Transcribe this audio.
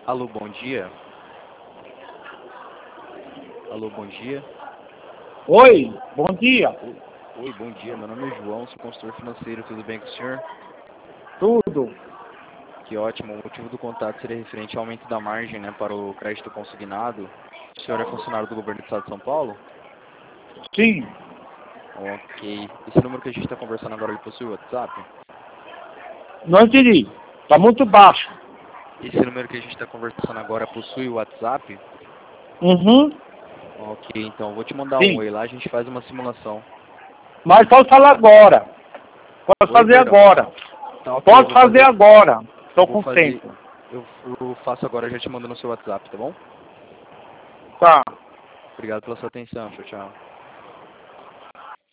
Alô, bom dia. Alô, bom dia. Oi, bom dia. Oi, bom dia. Meu nome é João, sou consultor financeiro. Tudo bem com o senhor? Tudo? Que ótimo. O motivo do contato seria referente ao aumento da margem, né, para o crédito consignado. O senhor é funcionário do governo do estado de São Paulo? Sim. Ok. Esse número que a gente está conversando agora, ele possui WhatsApp? Não entendi. Está muito baixo. Esse número que a gente está conversando agora possui WhatsApp? Uhum. Ok, então vou te mandar um Sim. oi lá, a gente faz uma simulação. Mas pode falar agora. Pode Oi, fazer perdão. agora. Tá, ok, eu Pode vou fazer fazer. agora. Estou Vou com fazer. tempo. Eu faço agora, já te mando no seu WhatsApp, tá bom? Tá. Obrigado pela sua atenção. Tchau, tchau.